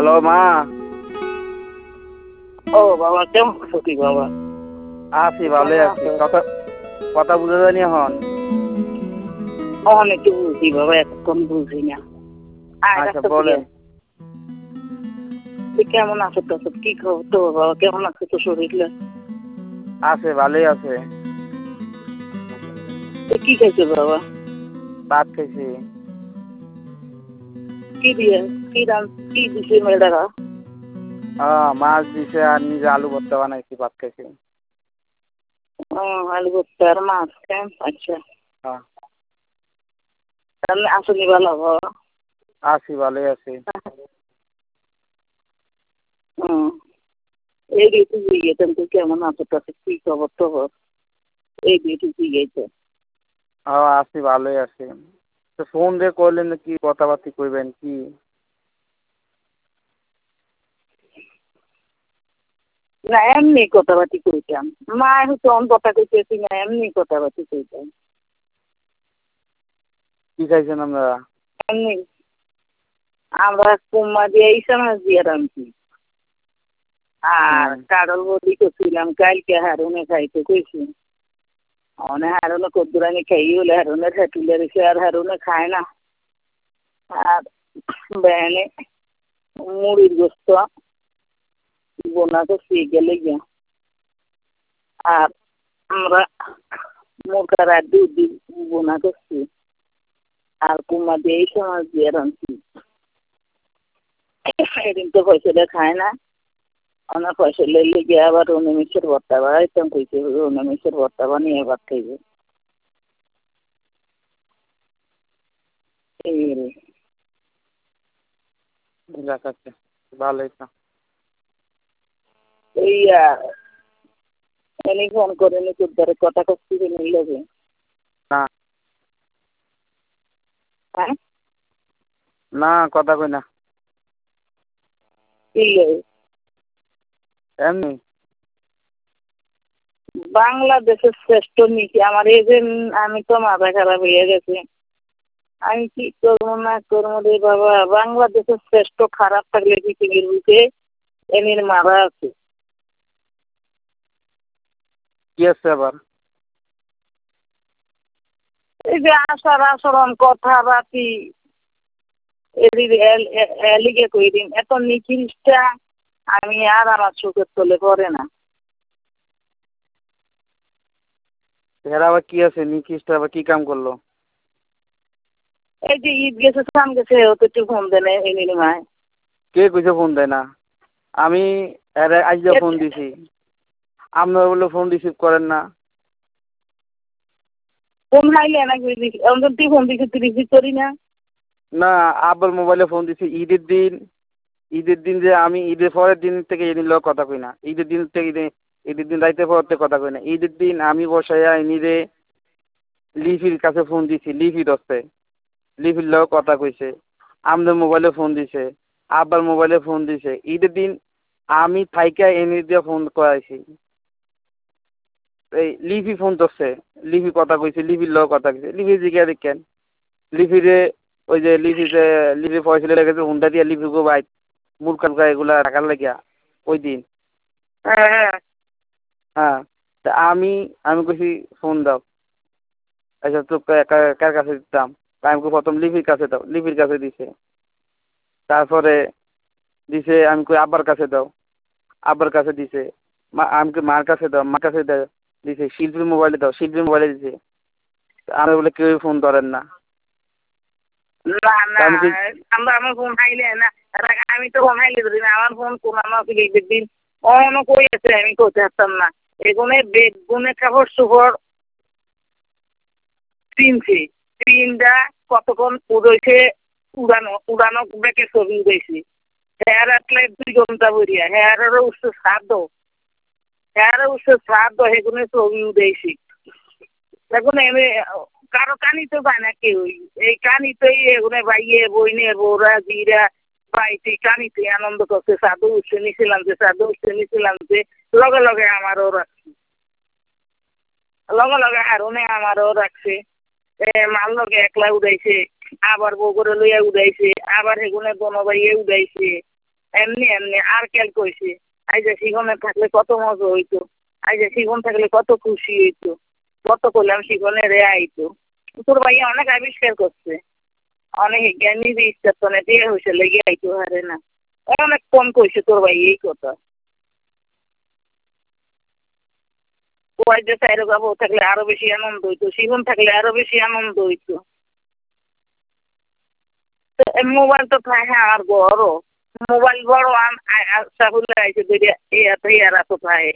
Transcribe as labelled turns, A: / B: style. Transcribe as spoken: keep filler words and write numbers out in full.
A: Hello মা।
B: ও বাবা, কেমন আছো তুই বাবা?
A: আছি, ভালোই আছি। কথা কথা বুঝা যায়নি এখন?
B: অনেক বুঝি বাবা, এতক্ষণ বুঝি না।
A: আচ্ছা বলেন।
B: তুই কেমন আছো? তো কি খবর তো বাবা? কেমন আছে তো শরীর?
A: আছে, ভালোই আছে।
B: কি খাইছো বাবা?
A: ভাত খাইছি।
B: কি দিয়ে কি রান কি দিছে মেয়েটারা?
A: মাছ দিছে আর নিজে আলু ভর্তা বানাইছি, ভাত খাইছি।
B: আলু ভর্তা আর মাছ? আচ্ছা,
A: হ্যাঁ
B: তাহলে আসনি ভালো বাবা?
A: আছি, ভালোই আছি।
B: হুম, এই ঋতু গিয়েছেন তুই কেমন আছো? তাতে কি খবর টবর? এই ঋতু গিয়েছে।
A: হ্যাঁ আছি, ভালোই আছি। তো ফোন দিয়ে করলেন কি কথাবার্তি কইবেন কি?
B: না এমনি কথাবার্তি কইতাম। মা হচ্ছে অন কথা কইতেছি না, এমনি কথাবার্তি কইতাম।
A: কি খাইছেন আপনারা?
B: এমনি আমরা কুম্মা দিয়ে ইসা মাছ দিয়ে রাঁধছি। আর কারল বদি করছিলাম কালকে, হারুনে খাইতে কইছি। অনেক হারুনে কদ্দুরানি খাই হলে হারুনের হেঁটুলে রেখে আর হারুনে খায় না। আর বেনে মুড়ির গোস্ত বোনা করছি গেলে গিয়া। আর আমরা মুরগার আর দুধ বোনা করছি। আর কুমা দিয়ে এই সময় দিয়ে রাঁধছি। এদিন তো পয়সাটা খায় না। অনেক পয়সা লেগে গিয়ে আবার রনিমিষের ভর্তা বাড়াইতাম কইছে, রনিমিষের ভর্তা বানিয়ে ভাত খাইবে। এই
A: দেখাচ্ছে ভালোই তো।
B: এইয়া এনে ফোন করে নি তোর দ্বারা কথা করছি নিয়ে যাবে।
A: না
B: হ্যাঁ
A: না, কথা কই না। এমনি
B: বাংলাদেশের শ্রেষ্ঠ নীতি আমার এই যে আমি তো মাথা খারাপ হয়ে গেছে। আমি কি করবো না করবো রে বাবা। বাংলাদেশের শ্রেষ্ঠ খারাপ থাকলে পৃথিবীর বুকে এমনি মারা আছে।
A: কি আছে আবার?
B: এই যে আচার আচরণ কথাবার্তি এলিগে কই দিন এত নিখিলটা আমি আর আমার চোখের তলে পড়ে না।
A: এরা আবার কি আছে? নিখিষ্ট আবার কি কাম করলো?
B: এই যে ঈদ গেছে সাম গেছে ওকে একটু ফোন দেন এই নিলিমায়।
A: কে কইছে ফোন দেয় না? আমি আজ ফোন দিছি, আপনার বলে ফোন রিসিভ করেন না।
B: ফোন হাইলে নাকি তুই ফোন দিছি তুই রিসিভ করি না?
A: না, আব্বার মোবাইলে ফোন দিছি ঈদের দিন। ঈদের দিন যে আমি ঈদের পরের দিন থেকে এদিন লোক কথা কই না। ঈদের দিন থেকে ঈদের দিন রাইতে পর থেকে কথা কই না। ঈদের দিন আমি বসাইয়া এনিরে লিপির কাছে ফোন দিছি, লিপি দশতে লিপির লোক কথা কইছে। আমাদের মোবাইলে ফোন দিছে, আব্বার মোবাইলে ফোন দিছে। ঈদের দিন আমি থাইকা এনে দিয়ে ফোন করাইছি। এই লিপি ফোন ধরছে, লিপি কথা কইছে, লিপির লোক কথা কইছে। লিপি জিজ্ঞাসা দেখেন লিপিরে ওই যে লিপি যে লিপি পয়সা লেগেছে হুন্ডা দিয়ে লিপি গো ভাই মূর্খান এগুলা টাকার লাগিয়া ওই দিন।
B: হ্যাঁ
A: হ্যাঁ তা আমি আমি কইছি ফোন দাও। আচ্ছা তো কার কাছে দিতাম? আমি প্রথম লিপির কাছে দাও, লিপির কাছে দিছে। তারপরে দিছে আমি কই আব্বার কাছে দাও, আব্বার কাছে দিছে। মা আমি মার কাছে দাও, মার কাছে দাও দিছে। শিল্পীর মোবাইলে দাও, শিল্পীর মোবাইলে দিছে। আমি বলে কেউ ফোন ধরেন না।
B: না না আমরা আমার ফোন হাইলে না, আমি তো ফোন হাইলে ধরি না। আমার ফোন কোন আমার দিন অন্য কই আছে আমি করতে পারতাম না। এগুনে বেগুনে কাপড় সুপড় তিনছি তিনটা কতক্ষণ উড়েছে উড়ানো উড়ানো বেঁকে ছবি উড়েছি। হেয়ার আটলে দুই ঘন্টা বরিয়া হেয়ারেরও উঠছে শ্রাদ্ধ, হেয়ারও উঠছে শ্রাদ্ধ সেগুনে ছবি উড়েছি। এখন এমনি কারো কানি তো পায় না কেউ। এই কানিতেই এগুলো বাইয়ে বইনে বৌরা জিরা বাইতে কানিতে আনন্দ করছে। সাধু উঠছে নিছিলাম যে সাধু উঠছে নিছিলাম যে লগে লগে আমারও রাখছে, লগে লগে হারুনে আমারও রাখছে। মাল লগে একলা উড়াইছে, আবার বগুড়ে লইয়া উড়াইছে, আবার সেগুনে বনবাইয়ে উড়াইছে। এমনি এমনি আর কেল কইছে আই যে শিখনে থাকলে কত মজা হইতো আই যে শিখন থাকলে কত খুশি হইতো কত করলাম শিখনে রে আইতো তোর ভাইয়া অনেক আবিষ্কার করছে অনেক জ্ঞানী ইচ্ছা দিয়ে হয়েছে লেগে আইতো হারে না অনেক কম কইছে তোর ভাই এই কথা ওই যে সাইরে বাবু থাকলে আরো বেশি আনন্দ হইতো শিখন থাকলে আরো বেশি আনন্দ হইতো মোবাইল তো থাকে আর বড় মোবাইল বড় আচ্ছা হলে আইছে দুইটা ইয়া তো ইয়ারা তো থাকে